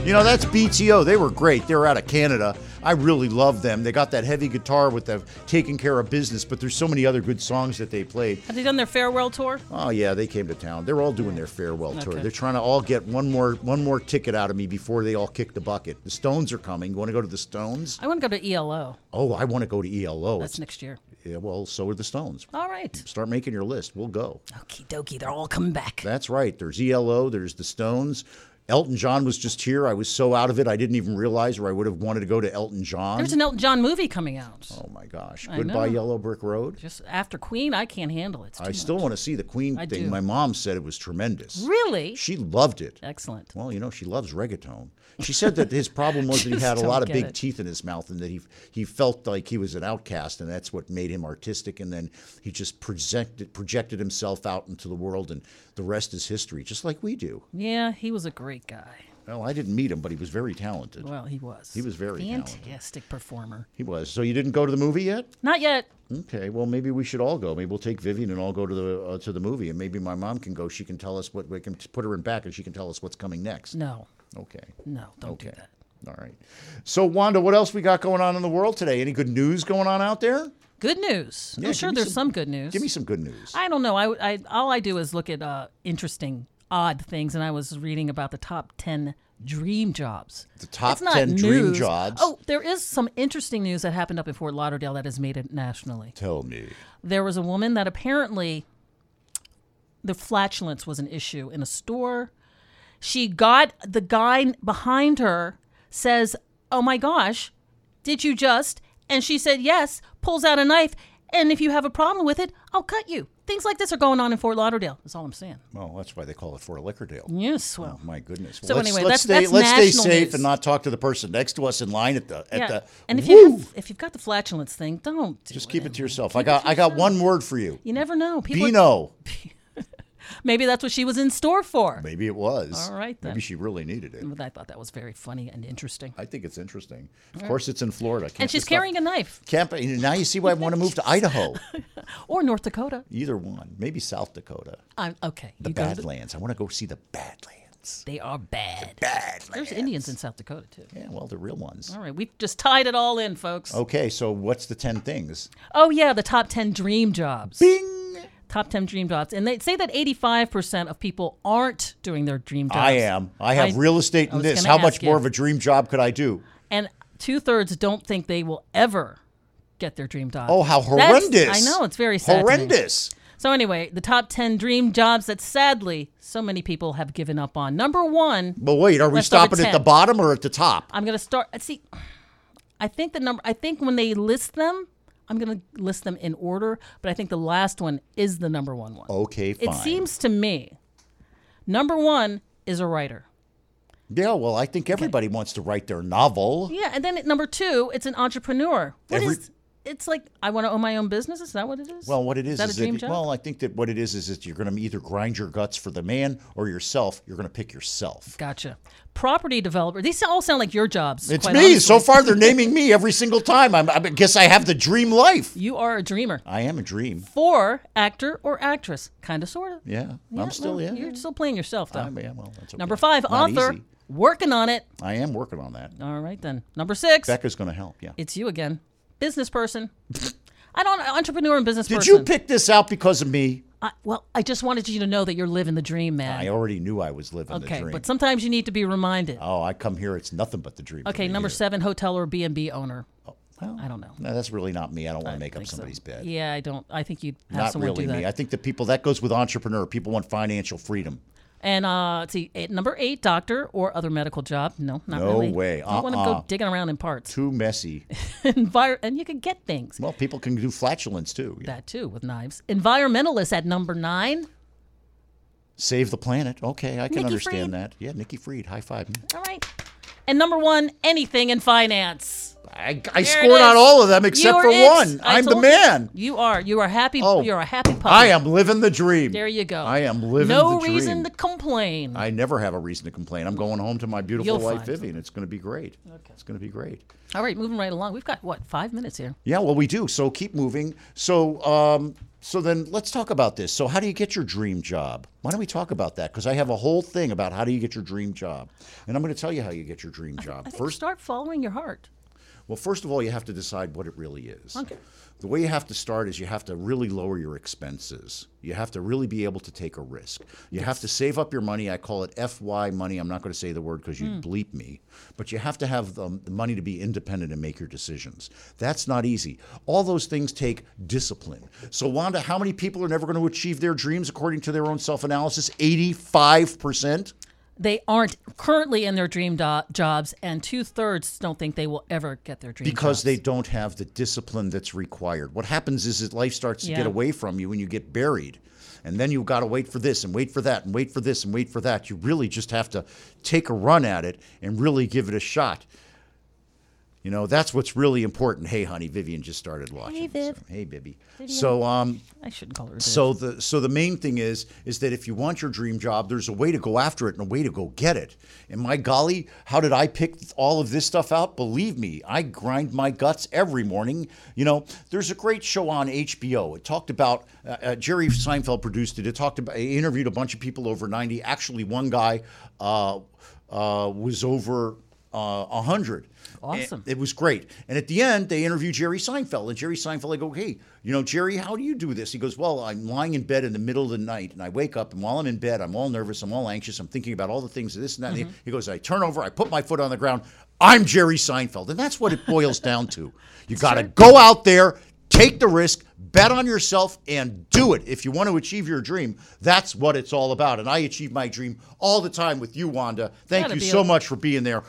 That's BTO. They were great. They were out of Canada. I really love them. They got that heavy guitar with the taking care of business, but there's so many other good songs that they played. Have they done their farewell tour? Oh, yeah, they came to town. They're all doing their farewell tour. Okay. They're trying to all get one more ticket out of me before they all kick the bucket. The Stones are coming. You want to go to the Stones? I want to go to ELO. Oh, I want to go to ELO. That's next year. Yeah, well, so are the Stones. All right. Start making your list. We'll go. Okie dokie. They're all coming back. That's right. There's ELO. There's the Stones. Elton John was just here. I was so out of it, I didn't even realize, or I would have wanted to go to Elton John. There's an Elton John movie coming out. Oh, my gosh. I Goodbye, know. Yellow Brick Road. Just after Queen, I can't handle it. It's I too still much. want to see the Queen I thing. do. My mom said it was tremendous. Really? She loved it. Excellent. Well, she loves reggaeton. She said that his problem was that he had a Just lot don't of get big it. teeth in his mouth and that he felt like he was an outcast, and that's what made him artistic. And then he just projected himself out into the world, and the rest is history, just like we do. Yeah, he was a great guy. Well, I didn't meet him, but he was very talented. Well, he was. He was very talented. Fantastic performer. He was. So you didn't go to the movie yet? Not yet. Okay. Well, maybe we should all go. Maybe we'll take Vivian and all go to the movie, and maybe my mom can go. She can tell us what we can put her in back, and she can tell us what's coming next. No. Okay. No, don't do Okay. that. All right. So, Wanda, what else we got going on in the world today? Any good news going on out there? Good news. Yeah, I'm give sure me there's some good news. Give me some good news. I don't know. I all I do is look at interesting, odd things, and I was reading about the top 10 dream jobs. The top It's not 10 dream news. jobs? Oh, there is some interesting news that happened up in Fort Lauderdale that has made it nationally. Tell me. There was a woman that apparently the flatulence was an issue in a store. She got the guy behind her says, "Oh my gosh, did you just?" And she said, "Yes," pulls out a knife. "And if you have a problem with it, I'll cut you." Things like this are going on in Fort Lauderdale. That's all I'm saying. Well, that's why they call it Fort Lickerdale. Yes, well. Oh, my goodness. So Well, anyway, let's that's stay national safe news. and not talk to the person next to us in line at the. And if Woo! you've got the flatulence thing, don't do Just keep it to yourself. Keep I got one word for you. You never know. People Beano. maybe that's what she was in store for. Maybe it was. All right, then. Maybe she really needed it. I thought that was very funny and interesting. I think it's interesting. Of course, it's in Florida. And Can't she's just carrying a knife. Now you see why I want to move to Idaho. Or North Dakota. Either one. Maybe South Dakota. Okay. The you go to Badlands. I want to go see the Badlands. They are bad. Badlands. There's Indians in South Dakota, too. Yeah, well, the real ones. All right. We've just tied it all in, folks. Okay, so what's the 10 things? Oh, yeah. The top 10 dream jobs. Bing! Top 10 dream jobs. And they say that 85% of people aren't doing their dream jobs. I am. I have real estate I in was this. gonna How much ask more you. of a dream job could I do? And 2/3 don't think they will ever get their dream job. Oh, how That's- horrendous. I know. It's very sad. to me. Horrendous. So anyway, the top 10 dream jobs that sadly so many people have given up on. Number 1. But wait, are we Let's start with stopping at the 10. bottom or at the top? I'm going to start. See, I think when they list them, I'm going to list them in order, but I think the last one is the number one. Okay, fine. It seems to me number 1 is a writer. Yeah, well, I think everybody wants to write their novel. Yeah, and then at number 2, it's an entrepreneur. It's like, I want to own my own business? Is that what it is? Well, what it is that a dream that, job? well, I think that what it is that you're going to either grind your guts for the man or yourself. You're going to pick yourself. Gotcha. Property developer. These all sound like your jobs. It's quite me. honestly. So far, they're naming me every single time. I guess I have the dream life. You are a dreamer. I am a dream. 4, actor or actress. Kind of, sort of. Yeah, I'm still, well, yeah. You're still playing yourself, though. Yeah, well, that's okay. Number 5, Not author. easy. Working on it. I am working on that. All right, then. Number 6, Becca's going to help, yeah. it's you again. Business person. Entrepreneur and business Did person. you pick this out because of me? I just wanted you to know that you're living the dream, man. I already knew I was living the Okay, dream. but sometimes you need to be reminded. Oh, I come here, it's nothing but the dream. Okay, for me number here. 7, hotel or B&B owner. Well, I don't know. No, that's really not me. I don't want to make up think so. somebody's bed. Yeah, I don't. I think you'd have Not someone really do that. me. I think that goes with entrepreneur. People want financial freedom. And let's see, number 8, doctor or other medical job. No, not No really. way. I don't want to go digging around in parts. Too messy. And you can get things. Well, people can do flatulence too. Yeah. That too, with knives. Environmentalist at number 9. Save the planet. Okay, I can Nikki understand Fried. that. Yeah, Nikki Fried. High five. All right. And number 1, anything in finance. I There it scored on is. all of them except You're for it. one. I I'm the told you. man. You are. You are happy. Oh. You're a happy puppy. I am living the dream. There you go. I am living no the dream. reason to complain. I never have a reason to complain. I'm going home to my beautiful You'll wife, find Vivian. It's going to be great. Okay. It's going to be great. All right, moving right along. We've got, what, 5 minutes here? Yeah, well, we do. So keep moving. So then let's talk about this. So how do you get your dream job? Why don't we talk about that? Because I have a whole thing about how do you get your dream job. And I'm going to tell you how you get your dream job. I think start following your heart. Well, first of all, you have to decide what it really is. Okay. The way you have to start is you have to really lower your expenses. You have to really be able to take a risk. You have to save up your money. I call it FY money. I'm not going to say the word because you'd bleep me. But you have to have the money to be independent and make your decisions. That's not easy. All those things take discipline. So, Wanda, how many people are never going to achieve their dreams according to their own self-analysis? 85%? They aren't currently in their dream jobs, and 2/3 don't think they will ever get their dream Because jobs. they don't have the discipline that's required. What happens is that life starts to Yeah. get away from you and you get buried. And then you've got to wait for this and wait for that and wait for this and wait for that. You really just have to take a run at it and really give it a shot. You know, that's what's really important. Hey, honey, Vivian just started watching. Hey, Viv. So, hey, Bibby. Vivian. So, I shouldn't call her Viv. So the main thing is that if you want your dream job, there's a way to go after it and a way to go get it. And my golly, how did I pick all of this stuff out? Believe me, I grind my guts every morning. You know, there's a great show on HBO. It talked about Jerry Seinfeld produced it. It interviewed a bunch of people over 90. Actually, one guy was over 100. Awesome. It was great. And at the end, they interview Jerry Seinfeld. And Jerry Seinfeld, I go, hey, you know, Jerry, how do you do this? He goes, well, I'm lying in bed in the middle of the night, and I wake up, and while I'm in bed, I'm all nervous, I'm all anxious, I'm thinking about all the things, this and that. And he goes, I turn over, I put my foot on the ground, I'm Jerry Seinfeld. And that's what it boils down to. You got to go out there, take the risk, bet on yourself, and do it. If you want to achieve your dream, that's what it's all about. And I achieve my dream all the time with you, Wanda. Thank Gotta you be so much for being there.